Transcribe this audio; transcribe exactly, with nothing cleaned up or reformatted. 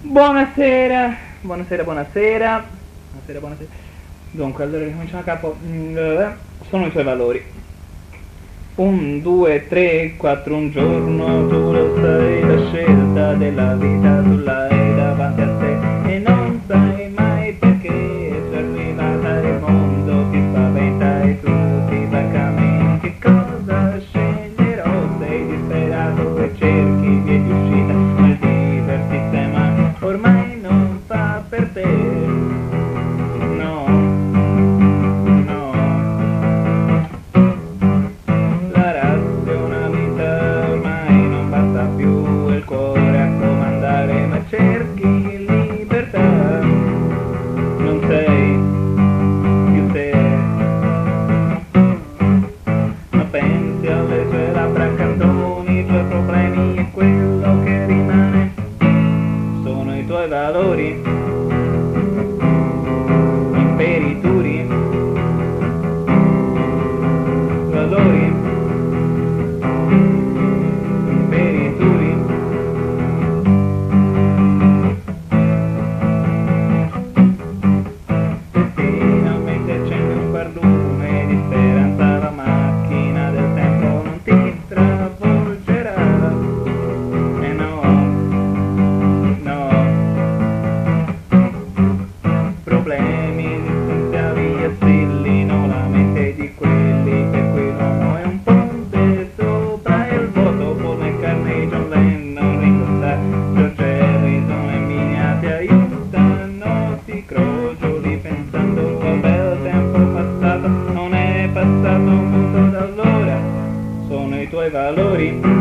Buonasera, buonasera, buonasera, buonasera, buonasera. Dunque, allora ricominciamo a capo. Sono i tuoi valori. Un, due, tre, quattro, un giorno tu lo sai, la scelta della vita tu l'hai davanti a te e non sai mai perché sei arrivata il mondo, ti spaventa e tu ti cammini. Che cosa sceglierò? Sei disperato e cerchi vie di uscita, ma il divertissema ormai non fa per te. No, no. La razionalità ormai non basta più, il cuore a comandare, ma cerchi libertà. Non sei più te, ma pensi alle tue labbra cantoni, i tuoi problemi e quello che rimane sono i tuoi valori imperituri, valori imperituri. Se finalmente accendi un barlume di speranza, la macchina del tempo non ti travolgerà. E no, no, problemi esistenziali assillino la mente di quelli per cui l'uomo è un ponte sopra il vuoto. Paul McCartney, John Lennon, Ringo Starr, George Harrison e Mina ti aiutano, ti crogioli pensando al bel tempo passato. Non è passato molto da allora, sono i tuoi valori